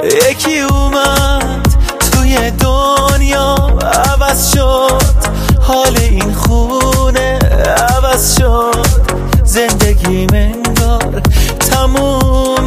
یکی اومد توی دنیا عوض شد، حال این خونه عوض شد، زندگی انگار تموم